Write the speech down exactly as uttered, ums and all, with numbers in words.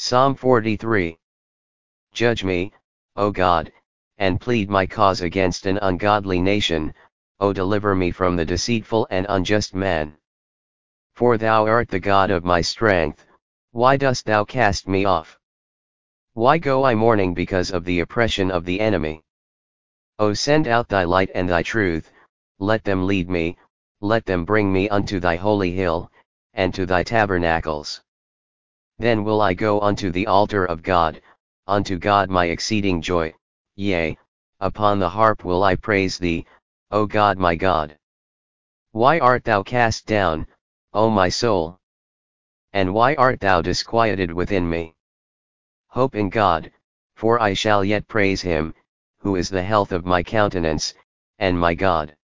Psalm forty-three. Judge me, O God, and plead my cause against an ungodly nation, O deliver me from the deceitful and unjust man. For thou art the God of my strength, why dost thou cast me off? Why go I mourning because of the oppression of the enemy? O send out thy light and thy truth, let them lead me, let them bring me unto thy holy hill, and to thy tabernacles. Then will I go unto the altar of God, unto God my exceeding joy, yea, upon the harp will I praise thee, O God my God. Why art thou cast down, O my soul? And why art thou disquieted within me? Hope in God, for I shall yet praise him, who is the health of my countenance, and my God.